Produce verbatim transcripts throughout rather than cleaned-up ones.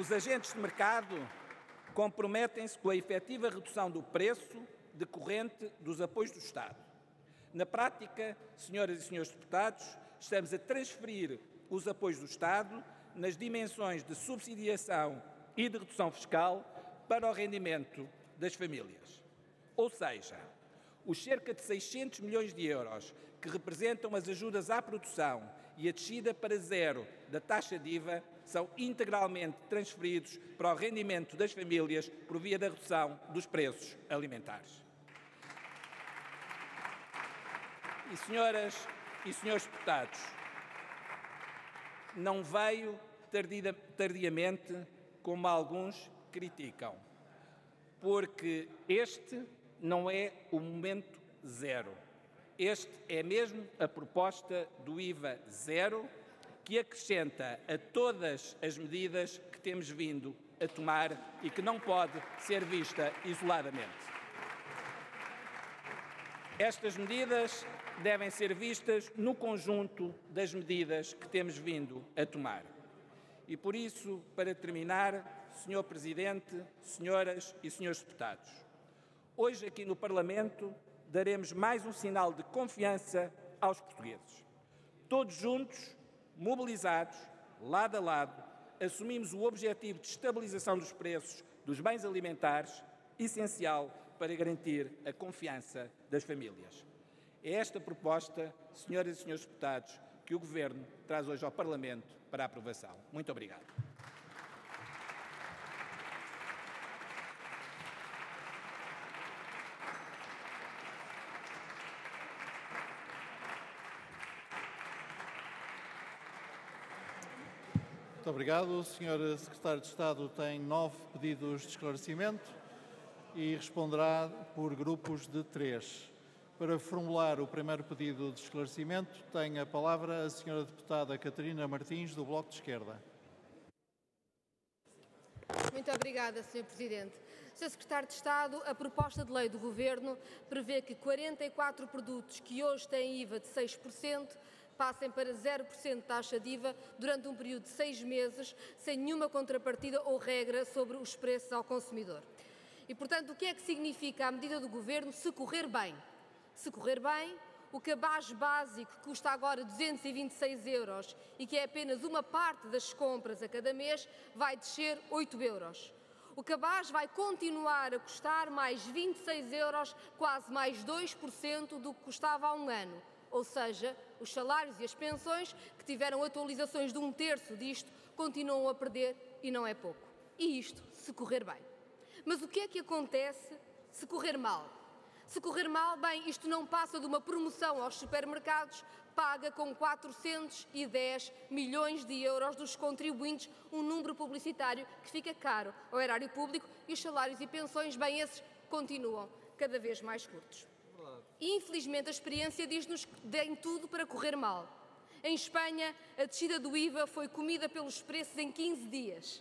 Os agentes de mercado comprometem-se com a efetiva redução do preço decorrente dos apoios do Estado. Na prática, senhoras e senhores deputados, estamos a transferir os apoios do Estado nas dimensões de subsidiação e de redução fiscal para o rendimento das famílias. Ou seja, os cerca de seiscentos milhões de euros que representam as ajudas à produção e a descida para zero da taxa de I V A são integralmente transferidos para o rendimento das famílias por via da redução dos preços alimentares. E, senhoras e senhores deputados, não veio tardia, tardiamente, como alguns criticam, porque este não é o momento zero. Este é mesmo a proposta do I V A zero, que acrescenta a todas as medidas que temos vindo a tomar e que não pode ser vista isoladamente. Estas medidas devem ser vistas no conjunto das medidas que temos vindo a tomar. E por isso, para terminar, senhor Presidente, senhoras e senhores deputados, hoje aqui no Parlamento daremos mais um sinal de confiança aos portugueses. Todos juntos, mobilizados, lado a lado, assumimos o objetivo de estabilização dos preços dos bens alimentares, essencial para garantir a confiança das famílias. É esta proposta, senhoras e senhores deputados, que o Governo traz hoje ao Parlamento para a aprovação. Muito obrigado. Muito obrigado. O senhor Secretário de Estado tem nove pedidos de esclarecimento e responderá por grupos de três. Para formular o primeiro pedido de esclarecimento, tem a palavra a senhora deputada Catarina Martins, do Bloco de Esquerda. Muito obrigada, senhor Presidente. senhor Secretário de Estado, a proposta de lei do Governo prevê que quarenta e quatro produtos que hoje têm I V A de seis por cento passem para zero por cento de taxa de I V A durante um período de seis meses, sem nenhuma contrapartida ou regra sobre os preços ao consumidor. E, portanto, o que é que significa a medida do Governo se correr bem? Se correr bem, o cabaz básico que custa agora duzentos e vinte e seis euros e que é apenas uma parte das compras a cada mês, vai descer oito euros. O cabaz vai continuar a custar mais vinte e seis euros, quase mais dois por cento do que custava há um ano. Ou seja, os salários e as pensões, que tiveram atualizações de um terço disto, continuam a perder e não é pouco. E isto se correr bem. Mas o que é que acontece se correr mal? Se correr mal, bem, isto não passa de uma promoção aos supermercados paga com quatrocentos e dez milhões de euros dos contribuintes, um número publicitário que fica caro ao erário público, e os salários e pensões, bem, esses continuam cada vez mais curtos. E, infelizmente, a experiência diz-nos que tem tudo para correr mal. Em Espanha, a descida do I V A foi comida pelos preços em quinze dias.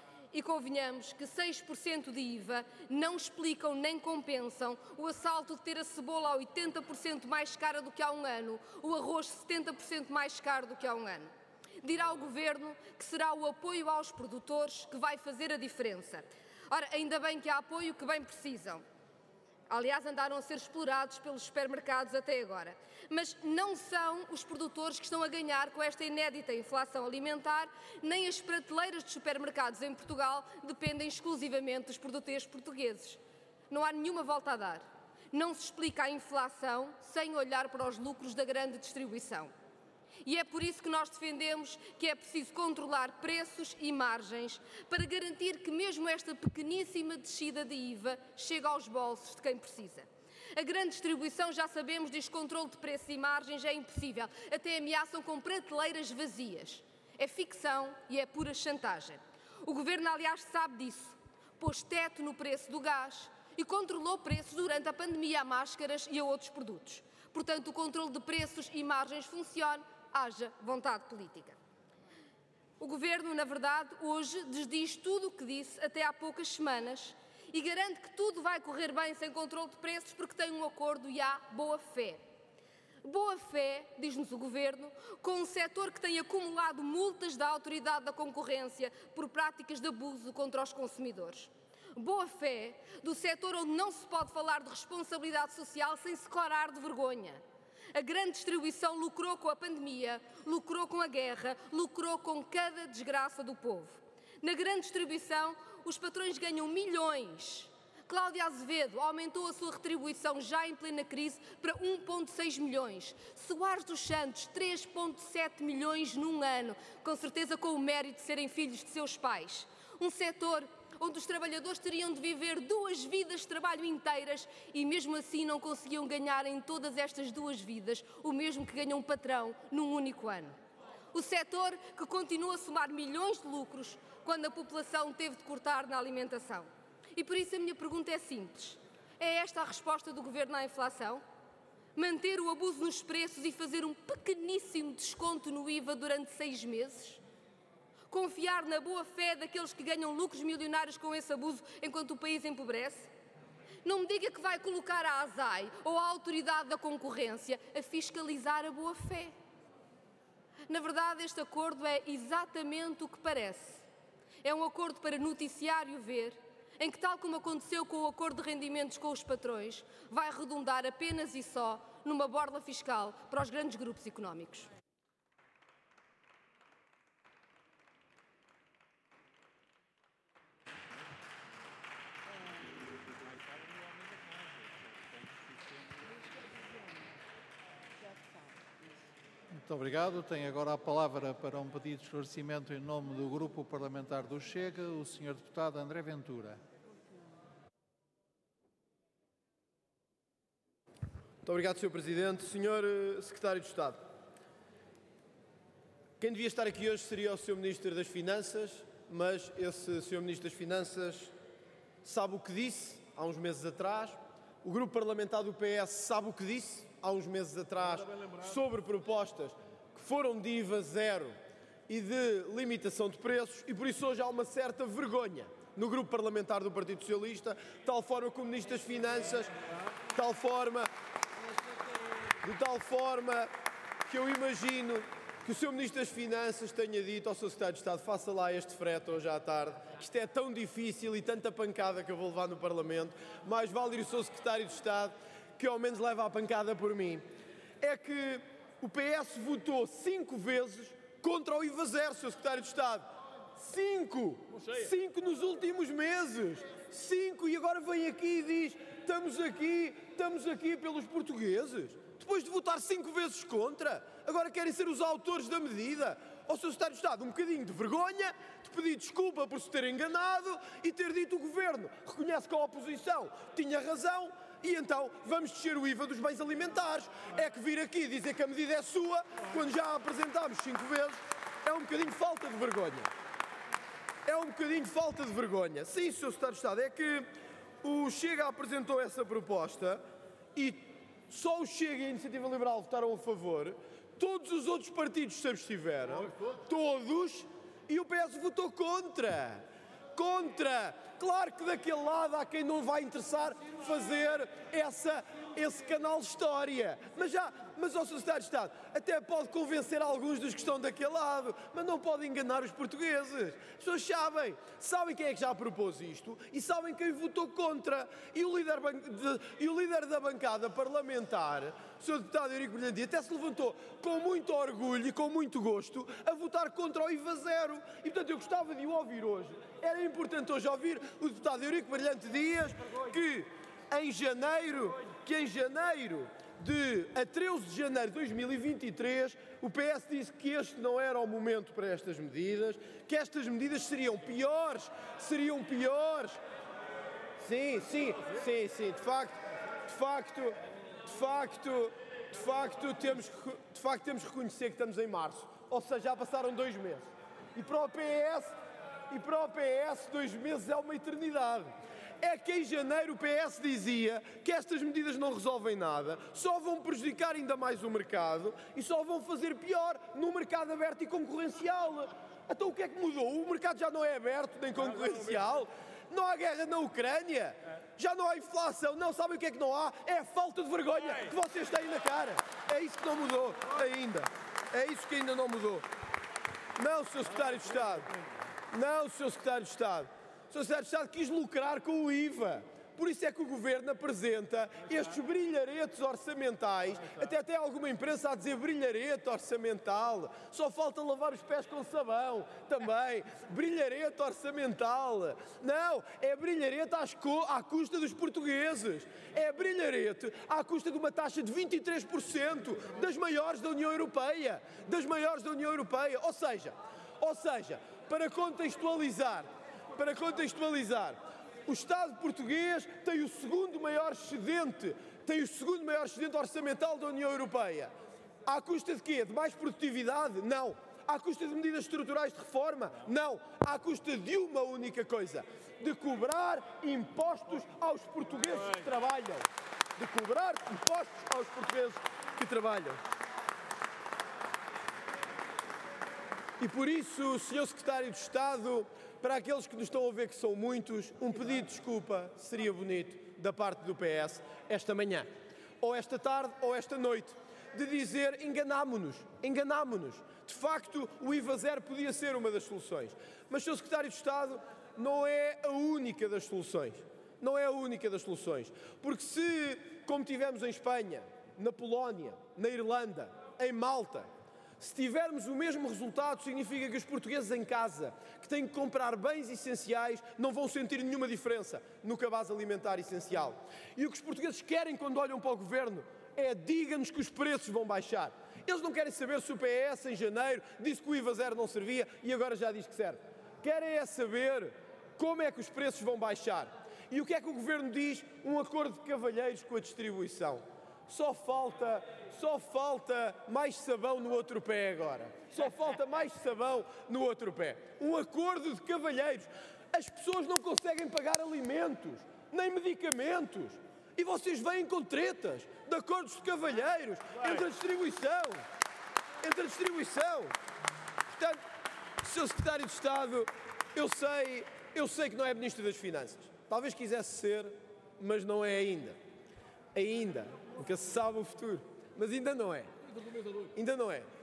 E convenhamos que seis por cento de I V A não explicam nem compensam o assalto de ter a cebola a oitenta por cento mais cara do que há um ano, o arroz setenta por cento mais caro do que há um ano. Dirá o Governo que será o apoio aos produtores que vai fazer a diferença. Ora, ainda bem que há apoio que bem precisam. Aliás, andaram a ser explorados pelos supermercados até agora. Mas não são os produtores que estão a ganhar com esta inédita inflação alimentar, nem as prateleiras de supermercados em Portugal dependem exclusivamente dos produtores portugueses. Não há nenhuma volta a dar. Não se explica a inflação sem olhar para os lucros da grande distribuição. E é por isso que nós defendemos que é preciso controlar preços e margens para garantir que mesmo esta pequeníssima descida de I V A chega aos bolsos de quem precisa. A grande distribuição, já sabemos, diz que controle de preços e margens é impossível. Até ameaçam com prateleiras vazias. É ficção e é pura chantagem. O Governo, aliás, sabe disso. Pôs teto no preço do gás e controlou preços durante a pandemia a máscaras e a outros produtos. Portanto, o controle de preços e margens funciona, haja vontade política. O Governo, na verdade, hoje desdiz tudo o que disse até há poucas semanas e garante que tudo vai correr bem sem controle de preços porque tem um acordo e há boa fé. Boa fé, diz-nos o Governo, com um setor que tem acumulado multas da Autoridade da Concorrência por práticas de abuso contra os consumidores. Boa fé do setor onde não se pode falar de responsabilidade social sem se corar de vergonha. A grande distribuição lucrou com a pandemia, lucrou com a guerra, lucrou com cada desgraça do povo. Na grande distribuição, os patrões ganham milhões. Cláudia Azevedo aumentou a sua retribuição já em plena crise para um vírgula seis milhões. Soares dos Santos, três vírgula sete milhões num ano, com certeza com o mérito de serem filhos de seus pais. Um setor onde os trabalhadores teriam de viver duas vidas de trabalho inteiras e mesmo assim não conseguiam ganhar em todas estas duas vidas o mesmo que ganha um patrão num único ano. O setor que continua a somar milhões de lucros quando a população teve de cortar na alimentação. E por isso a minha pergunta é simples. É esta a resposta do Governo à inflação? Manter o abuso nos preços e fazer um pequeníssimo desconto no I V A durante seis meses? Confiar na boa-fé daqueles que ganham lucros milionários com esse abuso enquanto o país empobrece? Não me diga que vai colocar a ASAI ou a Autoridade da Concorrência a fiscalizar a boa-fé. Na verdade, este acordo é exatamente o que parece. É um acordo para noticiário ver, em que, tal como aconteceu com o acordo de rendimentos com os patrões, vai redundar apenas e só numa borla fiscal para os grandes grupos económicos. Muito obrigado. Tem agora a palavra para um pedido de esclarecimento em nome do Grupo Parlamentar do Chega, o senhor deputado André Ventura. Muito obrigado, senhor Presidente. senhor Secretário de Estado, quem devia estar aqui hoje seria o senhor Ministro das Finanças, mas esse senhor Ministro das Finanças sabe o que disse há uns meses atrás, o Grupo Parlamentar do P S sabe o que disse há uns meses atrás sobre propostas que foram de I V A zero e de limitação de preços, e por isso hoje há uma certa vergonha no Grupo Parlamentar do Partido Socialista, de tal forma que o Ministro das Finanças, de tal forma, de tal forma que eu imagino que o senhor Ministro das Finanças tenha dito ao seu Secretário de Estado: faça lá este frete hoje à tarde, que isto é tão difícil e tanta pancada que eu vou levar no Parlamento, mais vale ir o seu Secretário de Estado, que ao menos leva a pancada por mim. É que o P S votou cinco vezes contra o I V A zero, senhor Secretário de Estado. Cinco! Cinco nos últimos meses! Cinco! E agora vem aqui e diz: estamos aqui, estamos aqui pelos portugueses. Depois de votar cinco vezes contra, agora querem ser os autores da medida. Ao senhor Secretário de Estado, um bocadinho de vergonha, de pedir desculpa por se ter enganado e ter dito: o Governo reconhece que a oposição tinha razão, e então vamos descer o I V A dos bens alimentares. É que vir aqui dizer que a medida é sua, quando já a apresentámos cinco vezes, é um bocadinho de falta de vergonha. É um bocadinho de falta de vergonha. Sim, senhor Secretário de Estado, é que o Chega apresentou essa proposta e só o Chega e a Iniciativa Liberal votaram a favor, todos os outros partidos se abstiveram, todos, e o P S votou contra. Contra! Claro que daquele lado há quem não vai interessar fazer essa, esse canal de história. Mas já, mas ao senhor Secretário de Estado, até pode convencer alguns dos que estão daquele lado, mas não pode enganar os portugueses. As pessoas sabem, sabem quem é que já propôs isto e sabem quem votou contra. E o líder, de, e o líder da bancada parlamentar, o senhor deputado Eurico Brilhandia, até se levantou com muito orgulho e com muito gosto a votar contra o I V A zero. E portanto eu gostava de o ouvir hoje. Era importante hoje ouvir o deputado Eurico Brilhante Dias, que em janeiro, que em janeiro de a treze de janeiro de dois mil e vinte e três, o P S disse que este não era o momento para estas medidas, que estas medidas seriam piores, seriam piores. Sim, sim, sim, sim, de facto, de facto, de facto, de facto, temos que, de facto temos que reconhecer que estamos em março, ou seja, já passaram dois meses. E para o P S, e para o P S dois meses é uma eternidade. É que em janeiro o P S dizia que estas medidas não resolvem nada, só vão prejudicar ainda mais o mercado e só vão fazer pior no mercado aberto e concorrencial. Então o que é que mudou? O mercado já não é aberto nem concorrencial? Não há guerra na Ucrânia. Já não há inflação. Não, sabem o que é que não há? É a falta de vergonha que vocês têm na cara. É isso que não mudou ainda. É isso que ainda não mudou. Não, senhor Secretário de Estado. Não, senhor Secretário de Estado. O senhor Secretário de Estado quis lucrar com o I V A. Por isso é que o Governo apresenta estes brilharetes orçamentais, até até alguma imprensa a dizer brilharete orçamental, só falta lavar os pés com sabão, também, brilharete orçamental. Não, é brilharete às co- à custa dos portugueses, é brilharete à custa de uma taxa de vinte e três por cento das maiores da União Europeia, das maiores da União Europeia, ou seja, ou seja, para contextualizar, para contextualizar, o Estado português tem o segundo maior excedente, tem o segundo maior excedente orçamental da União Europeia. À custa de quê? De mais produtividade? Não. À custa de medidas estruturais de reforma? Não. À custa de uma única coisa: de cobrar impostos aos portugueses que trabalham. De cobrar impostos aos portugueses que trabalham. E por isso, senhor Secretário de Estado, para aqueles que nos estão a ver, que são muitos, um pedido de desculpa seria bonito da parte do P S esta manhã, ou esta tarde, ou esta noite, de dizer enganámo-nos, enganámo-nos. De facto, o I V A zero podia ser uma das soluções. Mas, senhor Secretário de Estado, não é a única das soluções. Não é a única das soluções. Porque se, como tivemos em Espanha, na Polónia, na Irlanda, em Malta, se tivermos o mesmo resultado, significa que os portugueses em casa, que têm que comprar bens essenciais, não vão sentir nenhuma diferença no cabaz alimentar essencial. E o que os portugueses querem quando olham para o Governo é: diga-nos que os preços vão baixar. Eles não querem saber se o P S em janeiro disse que o I V A zero não servia e agora já diz que serve. Querem é saber como é que os preços vão baixar. E o que é que o Governo diz? Um acordo de cavalheiros com a distribuição. Só falta, só falta mais sabão no outro pé agora. Só falta mais sabão no outro pé. Um acordo de cavalheiros. As pessoas não conseguem pagar alimentos, nem medicamentos. E vocês vêm com tretas de acordos de cavalheiros entre a distribuição. Entre a distribuição. Portanto, senhor Secretário de Estado, eu sei, eu sei que não é Ministro das Finanças. Talvez quisesse ser, mas não é ainda. Ainda. Nunca se sabe o futuro, mas ainda não é. Ainda não é.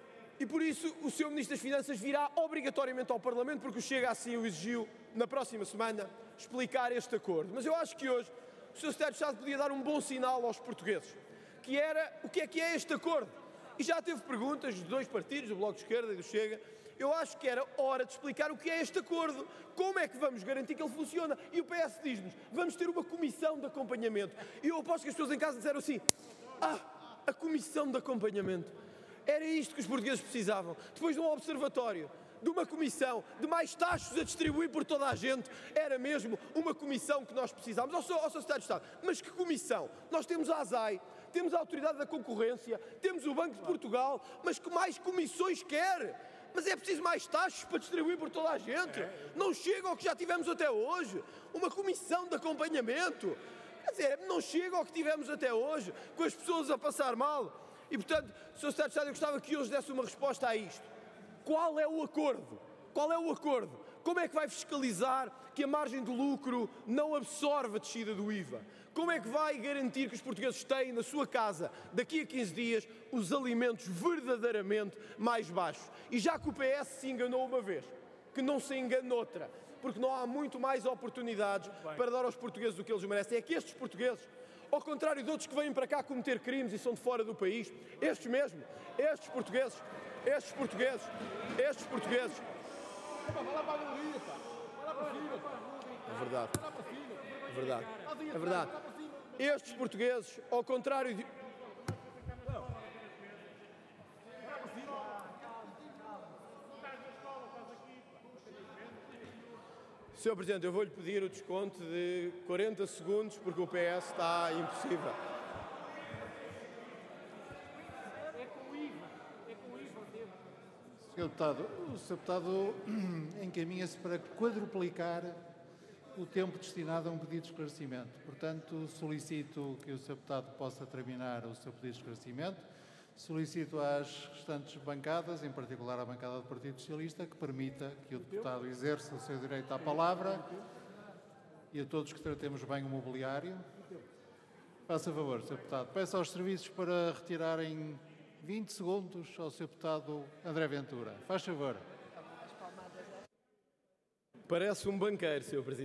E por isso o senhor Ministro das Finanças virá obrigatoriamente ao Parlamento, porque o Chega assim o exigiu, na próxima semana, explicar este acordo. Mas eu acho que hoje o senhor Secretário de Estado podia dar um bom sinal aos portugueses, que era o que é que é este acordo. E já teve perguntas dos dois partidos, do Bloco de Esquerda e do Chega. Eu acho que era hora de explicar o que é este acordo, como é que vamos garantir que ele funciona. E o P S diz-nos: vamos ter uma comissão de acompanhamento. E eu aposto que as pessoas em casa disseram assim: ah, a comissão de acompanhamento. Era isto que os portugueses precisavam. Depois de um observatório, de uma comissão, de mais taxas a distribuir por toda a gente, era mesmo uma comissão que nós precisávamos. Ó, senhor Secretário de Estado, mas que comissão? Nós temos a ASAI, temos a Autoridade da Concorrência, temos o Banco de Portugal, mas que mais comissões quer? Mas é preciso mais taxas para distribuir por toda a gente. Não chega ao que já tivemos até hoje. Uma comissão de acompanhamento. Quer dizer, não chega ao que tivemos até hoje, com as pessoas a passar mal. E, portanto, senhor Secretário de Estado, eu gostava que hoje desse uma resposta a isto. Qual é o acordo? Qual é o acordo? Como é que vai fiscalizar que a margem de lucro não absorve a descida do I V A? Como é que vai garantir que os portugueses têm na sua casa, daqui a quinze dias, os alimentos verdadeiramente mais baixos? E já que o P S se enganou uma vez, que não se engane outra, porque não há muito mais oportunidades para dar aos portugueses do que eles merecem. É que estes portugueses, ao contrário de outros que vêm para cá cometer crimes e são de fora do país, estes mesmo, estes portugueses, estes portugueses, estes portugueses... É verdade. É verdade. É verdade. Estes portugueses, ao contrário de... senhor Presidente, eu vou-lhe pedir o desconto de quarenta segundos, porque o P S está impossível. senhor Deputado, o senhor Deputado encaminha-se para quadruplicar o tempo destinado a um pedido de esclarecimento. Portanto, solicito que o senhor Deputado possa terminar o seu pedido de esclarecimento. Solicito às restantes bancadas, em particular à bancada do Partido Socialista, que permita que o deputado exerça o seu direito à palavra e a todos que tratemos bem o mobiliário. Faça favor, senhor Deputado. Peço aos serviços para retirarem vinte segundos ao senhor Deputado André Ventura. Faz favor. Parece um banqueiro, senhor Presidente.